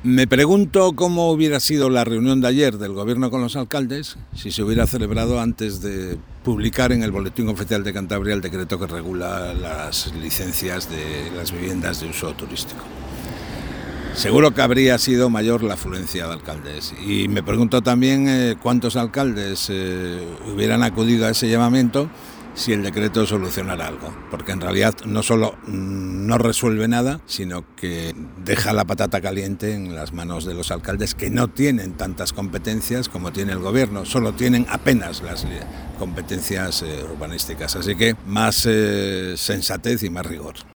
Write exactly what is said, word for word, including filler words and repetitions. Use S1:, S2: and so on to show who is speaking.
S1: Me pregunto cómo hubiera sido la reunión de ayer del Gobierno con los alcaldes si se hubiera celebrado antes de publicar en el Boletín Oficial de Cantabria el decreto que regula las licencias de las viviendas de uso turístico. Seguro que habría sido mayor la afluencia de alcaldes y me pregunto también eh, cuántos alcaldes eh, hubieran acudido a ese llamamiento si el decreto solucionara algo, porque en realidad no solo no resuelve nada, sino que deja la patata caliente en las manos de los alcaldes, que no tienen tantas competencias como tiene el gobierno, solo tienen apenas las competencias eh, urbanísticas, así que más eh, sensatez y más rigor.